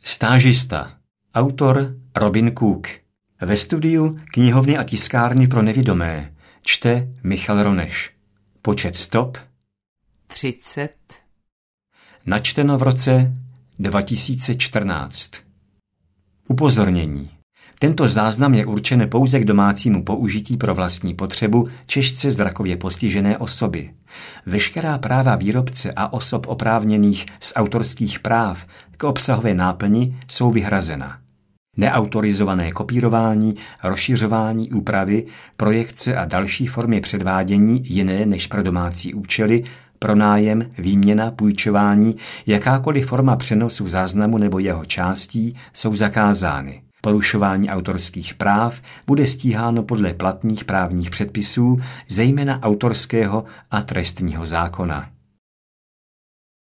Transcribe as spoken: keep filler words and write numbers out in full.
Stážista. Autor Robin Cook. Ve studiu Knihovny a tiskárny pro nevidomé. Čte Michal Roneš. Počet stop třicet. Načteno v roce dva tisíce čtrnáct. Upozornění. Tento záznam je určen pouze k domácímu použití pro vlastní potřebu těžce zrakově postižené osoby. Veškerá práva výrobce a osob oprávněných z autorských práv k obsahové náplni jsou vyhrazena. Neautorizované kopírování, rozšiřování, úpravy, projekce a další formy předvádění jiné než pro domácí účely, pronájem, výměna, půjčování, jakákoliv forma přenosu záznamu nebo jeho částí jsou zakázány. Porušování autorských práv bude stíháno podle platných právních předpisů, zejména autorského a trestního zákona.